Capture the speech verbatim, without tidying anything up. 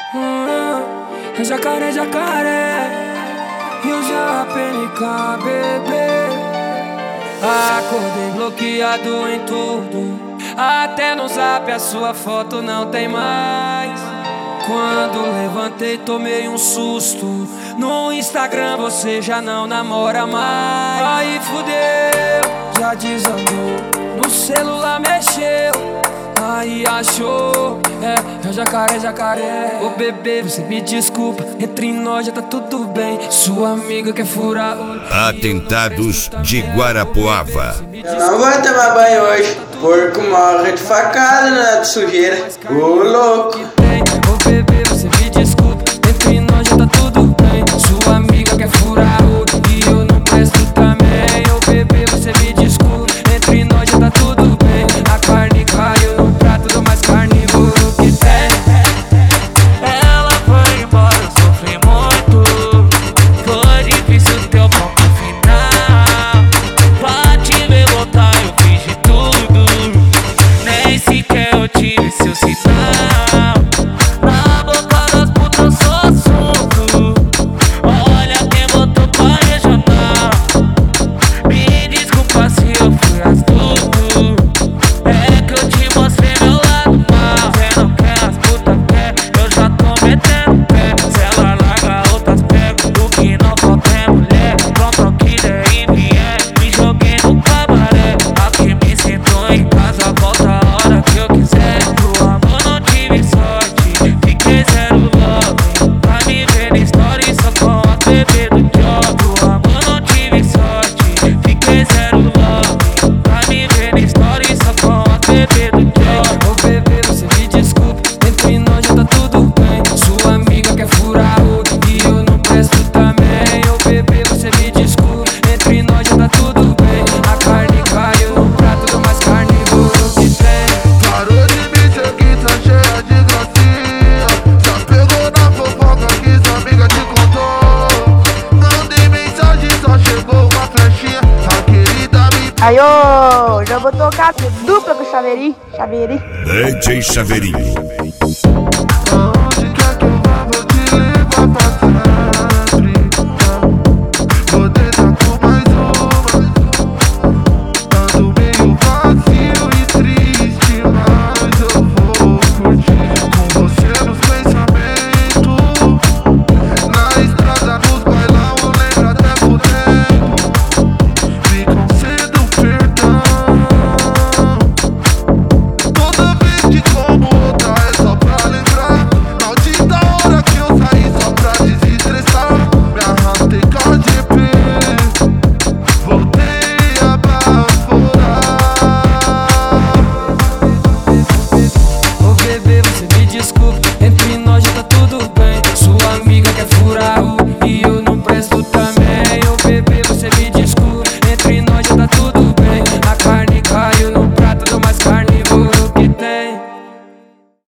Hum, é jacaré, jacaré. E o J P N K, bebê. Acordei bloqueado em tudo. Até no zap a sua foto não tem mais. Quando levantei tomei um susto. No Instagram você já não namora mais. Aí fudeu, já desandou. No celular mexeu, aí achou. É, é jacaré, jacaré. Ô bebê, você me desculpa, entre nós já tá tudo bem. Sua amiga quer furar olho. Atentados de Guarapuava. Eu não vou tomar banho hoje, porco morre de facada na sujeira. Ô louco. Ô bebê, você me desculpa, entre nós já tá tudo bem. Sua amiga quer furar olho e eu não presto também. Ô bebê, você me desculpa, entre nós já tá tudo bem. A carne caiu no prato do mais carnívoro que tem. Ela foi embora, eu sofri muito. Foi difícil teu ponto final. Pra te ver voltar eu fiz de tudo. Nem sequer eu tive seu sinal. Na boca das putas eu sou assunto. Olha quem botou pra regional. Me desculpa se eu fui astuto. É que eu te mostrei meu lado mal. Cê não quer, as putas quer, eu já tô metendo pé. Se ela larga outras pego, o que não falta é mulher. Pronto, ao que der e vier, me joguei no cabaré. Aqui me sinto em casa, volta a hora que eu quiser. Pro amor não tive sorte, fiquei zero love. Pra me ver na story só com a bebê do job. Pro amor não tive sorte, fiquei zero love. Pra me ver na story só com a bebê do job. Ô bebê, você me desculpa, entre nós já tá tudo bem. Sua amiga quer furar olho e eu não presto também. Ô bebê, você me desculpa, entre nós já tá tudo bem. A carne caiu no prato do mais carnívoro que tem. Parou de me seguir, tá cheia de gracinha. Já pegou na fofoca que sua amiga te contou. Mandei mensagem, só chegou uma flechinha. A querida me Aí, ô, já vou tocar dupla com o Chaveirinho, Chaveirinho. D J Chaveirinho. Aonde quer que eu vá, vou te levar pra sempre. Vou tentar com mais uma. Ando meio vazio e triste, mas eu vou curtir com você nos pensamentos. Na estrada, nos bailão, eu lembro até por tempo. Me concedo perdão. Toda vez que como outra é só pra lembrar. Maldita hora que eu saí só pra desestressar. Me arrastei com a G P, voltei a baforar. Ô bebê, você me desculpa,